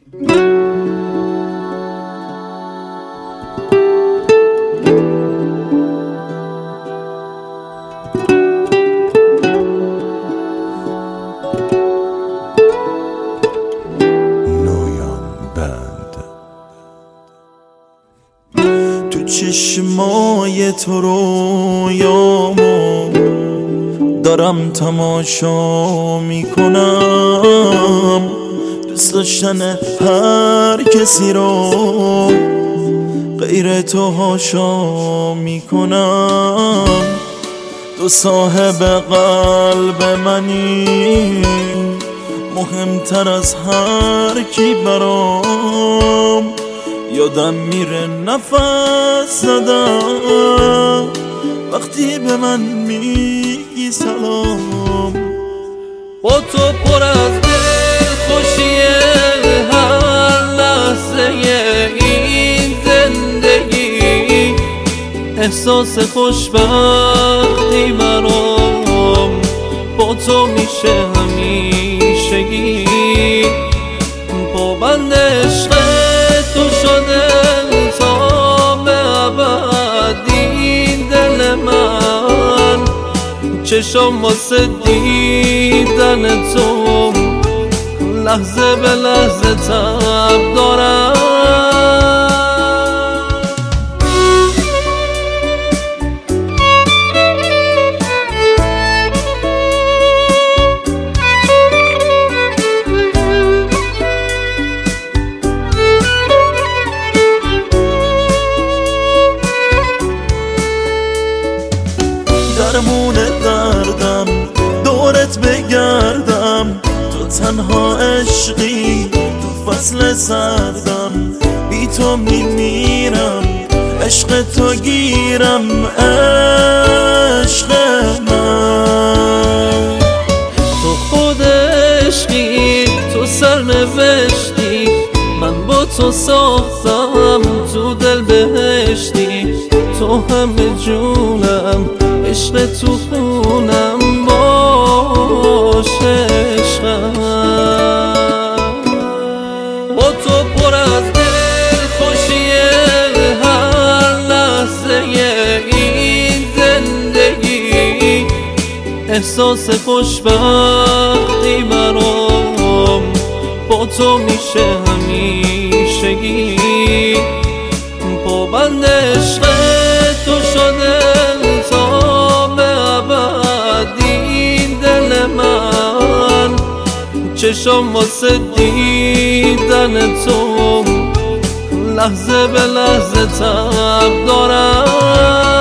تو چشمای تو رویامو دارم تماشا میکنم، دوست داشتن هر کسی رو غیر تو هاشا میکنم. تو صاحب قلب منی، مهمتر از هر کی برام. یادم میره نفس زدم وقتی به من میگی سلام. با تو پر از دلخوشیه هر لحظه این زندگی، احساس خوشبختی برام با تو میشه همیشگی. پابند عشق تو شده تا به ابد این دل من، چشم واسه دیدن تو لحظه به لحظه تب دارم. درمون دردم دورت بگردم، تو تنها عشقی تو فصل سردم. بی تو میمیرم عشق تو گیرم عشق من. تو خود عشقی تو سرنوشتی، من با تو ساختم تو دل بهشتی. تو همه جونم عشق تو خونم باشه عشقم. با تو پر از دلخوشیه هر لحظه این زندگی، احساس خوشبختی برام با تو میشه همیشگی. پابند عشق تو شده تا به ابد این دل من، چشم واسه دیدن تو لحظه به لحظه تب دارم.